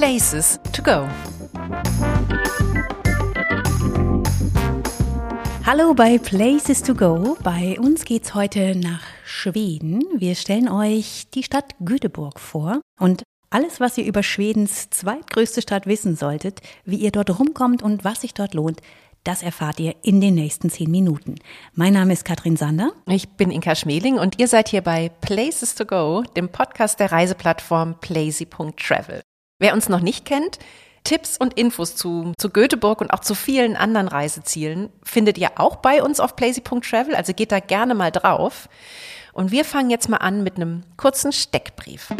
Places to go. Hallo bei Places to go. Bei uns geht's heute nach Schweden. Wir stellen euch die Stadt Göteborg vor und alles, was ihr über Schwedens zweitgrößte Stadt wissen solltet, wie ihr dort rumkommt und was sich dort lohnt, das erfahrt ihr in den nächsten 10 Minuten. Mein Name ist Katrin Sander. Ich bin Inka Schmeling und ihr seid hier bei Places to go, dem Podcast der Reiseplattform plazy.travel. Wer uns noch nicht kennt, Tipps und Infos zu Göteborg und auch zu vielen anderen Reisezielen findet ihr auch bei uns auf plazy.travel, also geht da gerne mal drauf. Und wir fangen jetzt mal an mit einem kurzen Steckbrief.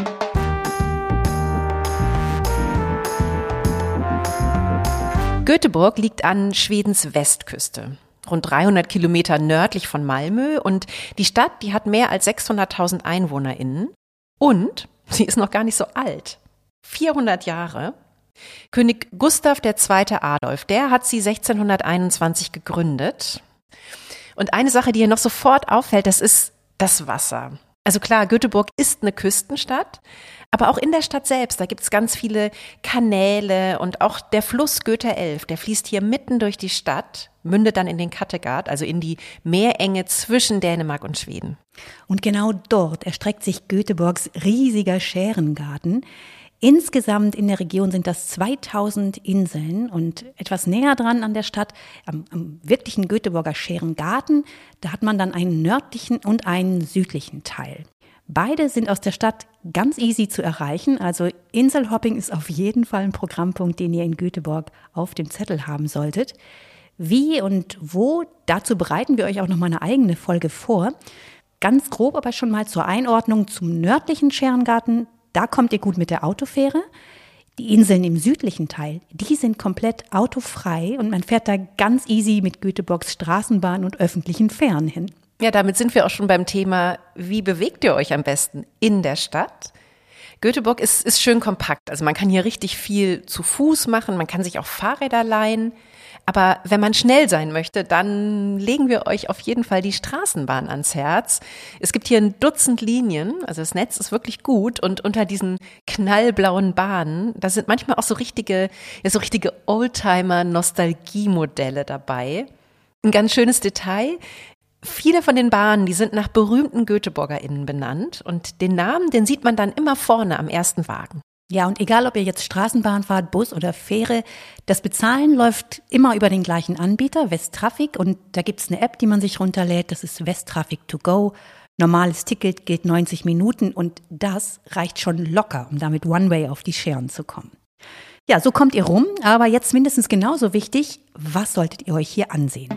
Göteborg liegt an Schwedens Westküste, rund 300 Kilometer nördlich von Malmö, und die Stadt, die hat mehr als 600.000 EinwohnerInnen und sie ist noch gar nicht so alt. 400 Jahre. König Gustav II. Adolf, der hat sie 1621 gegründet. Und eine Sache, die hier noch sofort auffällt, das ist das Wasser. Also klar, Göteborg ist eine Küstenstadt, aber auch in der Stadt selbst, da gibt es ganz viele Kanäle und auch der Fluss Göta Älv, der fließt hier mitten durch die Stadt, mündet dann in den Kattegat, also in die Meerenge zwischen Dänemark und Schweden. Und genau dort erstreckt sich Göteborgs riesiger Schärengarten. Insgesamt in der Region sind das 2000 Inseln und etwas näher dran an der Stadt, am wirklichen Göteborger Schärengarten, da hat man dann einen nördlichen und einen südlichen Teil. Beide sind aus der Stadt ganz easy zu erreichen, also Inselhopping ist auf jeden Fall ein Programmpunkt, den ihr in Göteborg auf dem Zettel haben solltet. Wie und wo, dazu bereiten wir euch auch nochmal eine eigene Folge vor. Ganz grob aber schon mal zur Einordnung zum nördlichen Schärengarten. Da kommt ihr gut mit der Autofähre. Die Inseln im südlichen Teil, die sind komplett autofrei und man fährt da ganz easy mit Göteborgs Straßenbahn und öffentlichen Fähren hin. Ja, damit sind wir auch schon beim Thema, wie bewegt ihr euch am besten in der Stadt? Göteborg ist schön kompakt, also man kann hier richtig viel zu Fuß machen, man kann sich auch Fahrräder leihen. Aber wenn man schnell sein möchte, dann legen wir euch auf jeden Fall die Straßenbahn ans Herz. Es gibt hier ein Dutzend Linien, also das Netz ist wirklich gut, und unter diesen knallblauen Bahnen, da sind manchmal auch so richtige Oldtimer-Nostalgiemodelle dabei. Ein ganz schönes Detail: viele von den Bahnen, die sind nach berühmten GöteborgerInnen benannt und den Namen, den sieht man dann immer vorne am ersten Wagen. Ja, und egal, ob ihr jetzt Straßenbahn fahrt, Bus oder Fähre, das Bezahlen läuft immer über den gleichen Anbieter, Westtraffic, und da gibt's eine App, die man sich runterlädt, das ist Westtraffic to go. Normales Ticket geht 90 Minuten und das reicht schon locker, um damit One-Way auf die Schären zu kommen. Ja, so kommt ihr rum, aber jetzt mindestens genauso wichtig, was solltet ihr euch hier ansehen?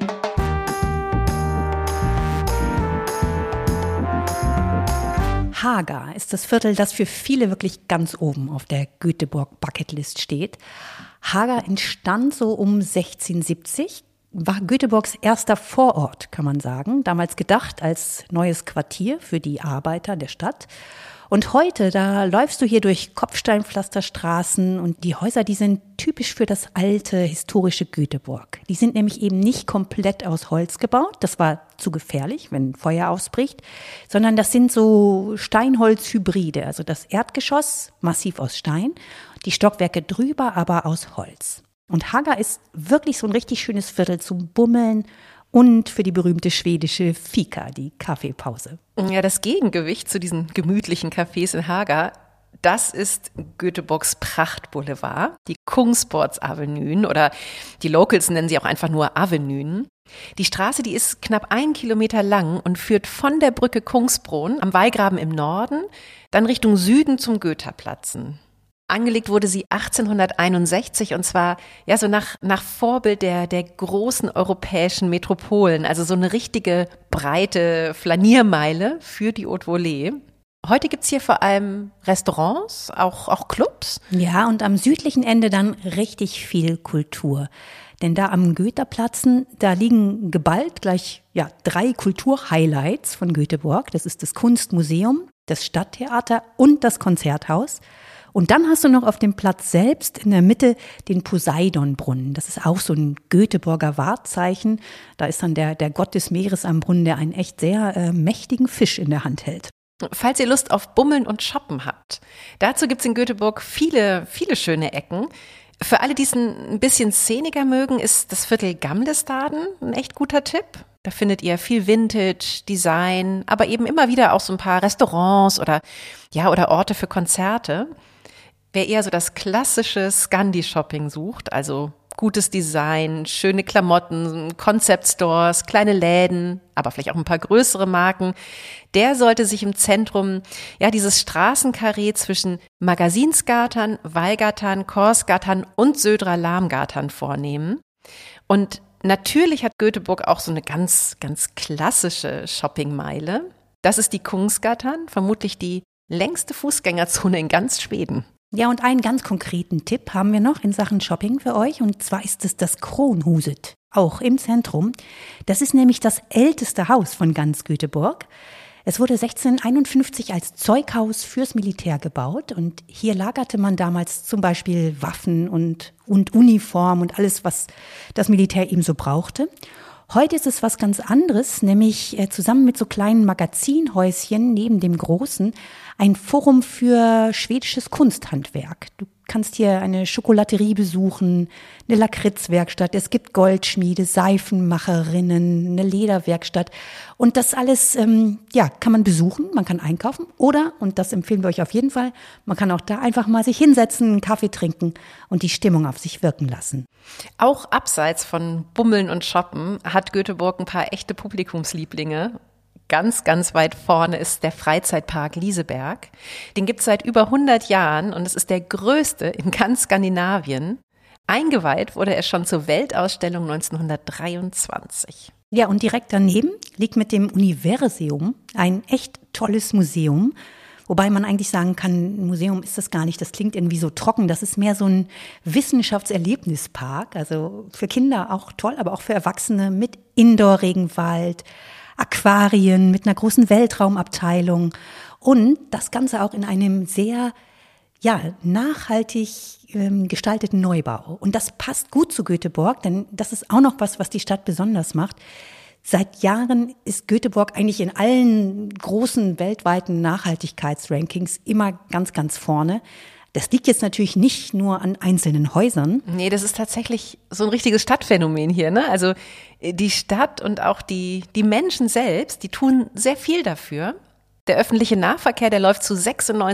Haga ist das Viertel, das für viele wirklich ganz oben auf der Göteborg-Bucketlist steht. Haga entstand so um 1670, war Göteborgs erster Vorort, kann man sagen. Damals gedacht als neues Quartier für die Arbeiter der Stadt. Und heute, da läufst du hier durch Kopfsteinpflasterstraßen und die Häuser, die sind typisch für das alte, historische Göteborg. Die sind nämlich eben nicht komplett aus Holz gebaut, das war zu gefährlich, wenn Feuer ausbricht, sondern das sind so Steinholz-Hybride, also das Erdgeschoss massiv aus Stein, die Stockwerke drüber aber aus Holz. Und Haga ist wirklich so ein richtig schönes Viertel zum Bummeln und für die berühmte schwedische Fika, die Kaffeepause. Ja, das Gegengewicht zu diesen gemütlichen Cafés in Haga, das ist Göteborgs Prachtboulevard, die Kungsportsavenuen, oder die Locals nennen sie auch einfach nur Avenuen. Die Straße, die ist knapp 1 Kilometer lang und führt von der Brücke Kungsbron am Wallgraben im Norden dann Richtung Süden zum Goetheplatzen. Angelegt wurde sie 1861 und zwar ja so nach Vorbild der großen europäischen Metropolen, also so eine richtige breite Flaniermeile für die Haute Volée. Heute gibt's hier vor allem Restaurants, auch Clubs. Ja, und am südlichen Ende dann richtig viel Kultur. Denn da am Goetheplatzen, da liegen geballt gleich 3 Kulturhighlights von Göteborg. Das ist das Kunstmuseum, das Stadttheater und das Konzerthaus. Und dann hast du noch auf dem Platz selbst in der Mitte den Poseidonbrunnen. Das ist auch so ein Göteborger Wahrzeichen. Da ist dann der Gott des Meeres am Brunnen, der einen echt sehr mächtigen Fisch in der Hand hält. Falls ihr Lust auf Bummeln und Shoppen habt, dazu gibt's in Göteborg viele, viele schöne Ecken. Für alle, die es ein bisschen szeniger mögen, ist das Viertel Gamlestaden ein echt guter Tipp. Da findet ihr viel Vintage, Design, aber eben immer wieder auch so ein paar Restaurants oder Orte für Konzerte. Wer eher so das klassische Scandi-Shopping sucht, also gutes Design, schöne Klamotten, Concept-Stores, kleine Läden, aber vielleicht auch ein paar größere Marken, der sollte sich im Zentrum dieses Straßenkarree zwischen Magasinsgatan, Wallgatan, Korsgatan und Södra Lamgatan vornehmen. Und natürlich hat Göteborg auch so eine ganz, ganz klassische Shoppingmeile. Das ist die Kungsgatan, vermutlich die längste Fußgängerzone in ganz Schweden. Ja, und einen ganz konkreten Tipp haben wir noch in Sachen Shopping für euch, und zwar ist es das Kronhuset, auch im Zentrum. Das ist nämlich das älteste Haus von ganz Göteborg. Es wurde 1651 als Zeughaus fürs Militär gebaut, und hier lagerte man damals zum Beispiel Waffen und Uniform und alles, was das Militär eben so brauchte. Heute ist es was ganz anderes, nämlich zusammen mit so kleinen Magazinhäuschen neben dem großen ein Forum für schwedisches Kunsthandwerk. Du kannst hier eine Schokolaterie besuchen, eine Lakritzwerkstatt, es gibt Goldschmiede, Seifenmacherinnen, eine Lederwerkstatt, und das alles kann man besuchen, man kann einkaufen oder, und das empfehlen wir euch auf jeden Fall, man kann auch da einfach mal sich hinsetzen, einen Kaffee trinken und die Stimmung auf sich wirken lassen. Auch abseits von Bummeln und Shoppen hat Göteborg ein paar echte Publikumslieblinge. Ganz, ganz weit vorne ist der Freizeitpark Liseberg. Den gibt's seit über 100 Jahren und es ist der größte in ganz Skandinavien. Eingeweiht wurde er schon zur Weltausstellung 1923. Ja, und direkt daneben liegt mit dem Universium ein echt tolles Museum. Wobei man eigentlich sagen kann, ein Museum ist das gar nicht, das klingt irgendwie so trocken. Das ist mehr so ein Wissenschaftserlebnispark, also für Kinder auch toll, aber auch für Erwachsene mit Indoor-Regenwald, Aquarien mit einer großen Weltraumabteilung und das Ganze auch in einem sehr nachhaltig gestalteten Neubau. Und das passt gut zu Göteborg, denn das ist auch noch was die Stadt besonders macht. Seit Jahren ist Göteborg eigentlich in allen großen weltweiten Nachhaltigkeitsrankings immer ganz, ganz vorne. Das liegt jetzt natürlich nicht nur an einzelnen Häusern. Nee, das ist tatsächlich so ein richtiges Stadtphänomen hier, ne? Also die Stadt und auch die Menschen selbst, die tun sehr viel dafür. Der öffentliche Nahverkehr, der läuft zu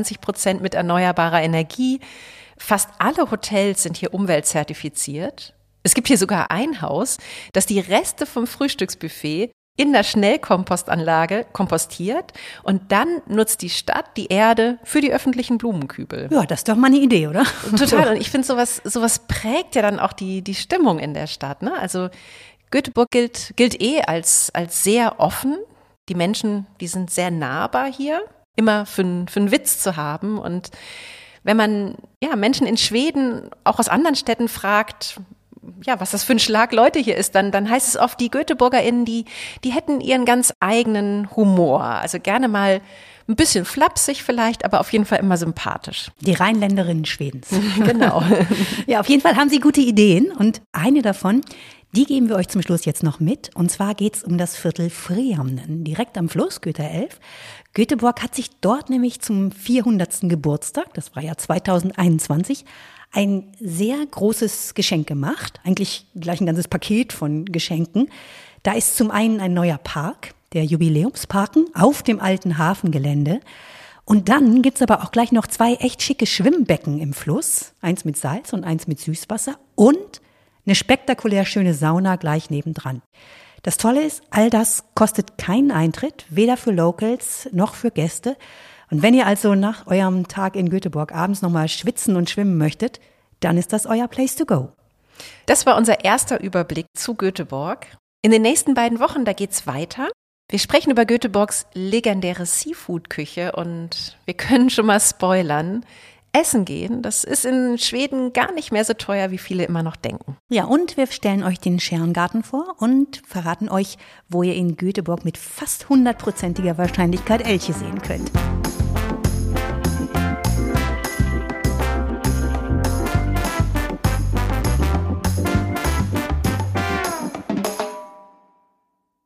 96% mit erneuerbarer Energie. Fast alle Hotels sind hier umweltzertifiziert. Es gibt hier sogar ein Haus, das die Reste vom Frühstücksbuffet in der Schnellkompostanlage kompostiert, und dann nutzt die Stadt die Erde für die öffentlichen Blumenkübel. Ja, das ist doch mal eine Idee, oder? Total. Und ich finde, sowas prägt ja dann auch die Stimmung in der Stadt, ne? Also Göteborg gilt als sehr offen. Die Menschen, die sind sehr nahbar hier, immer für einen Witz zu haben. Und wenn man Menschen in Schweden, auch aus anderen Städten fragt, was das für ein Schlag Leute hier ist, dann heißt es oft, die GöteborgerInnen, die hätten ihren ganz eigenen Humor. Also gerne mal ein bisschen flapsig vielleicht, aber auf jeden Fall immer sympathisch. Die Rheinländerinnen Schwedens. Genau. Ja, auf jeden Fall haben sie gute Ideen, und eine davon, die geben wir euch zum Schluss jetzt noch mit. Und zwar geht's um das Viertel Frihamnen, direkt am Fluss Göta-Elf. Göteborg hat sich dort nämlich zum 400. Geburtstag, das war ja 2021, ein sehr großes Geschenk gemacht, eigentlich gleich ein ganzes Paket von Geschenken. Da ist zum einen ein neuer Park, der Jubiläumsparken, auf dem alten Hafengelände. Und dann gibt's aber auch gleich noch 2 echt schicke Schwimmbecken im Fluss, eins mit Salz und eins mit Süßwasser, und eine spektakulär schöne Sauna gleich nebendran. Das Tolle ist, all das kostet keinen Eintritt, weder für Locals noch für Gäste. Und wenn ihr also nach eurem Tag in Göteborg abends nochmal schwitzen und schwimmen möchtet, dann ist das euer Place to go. Das war unser erster Überblick zu Göteborg. In den nächsten beiden Wochen, da geht's weiter. Wir sprechen über Göteborgs legendäre Seafood-Küche, und wir können schon mal spoilern. Essen gehen, das ist in Schweden gar nicht mehr so teuer, wie viele immer noch denken. Ja, und wir stellen euch den Scherengarten vor und verraten euch, wo ihr in Göteborg mit fast 100%iger Wahrscheinlichkeit Elche sehen könnt.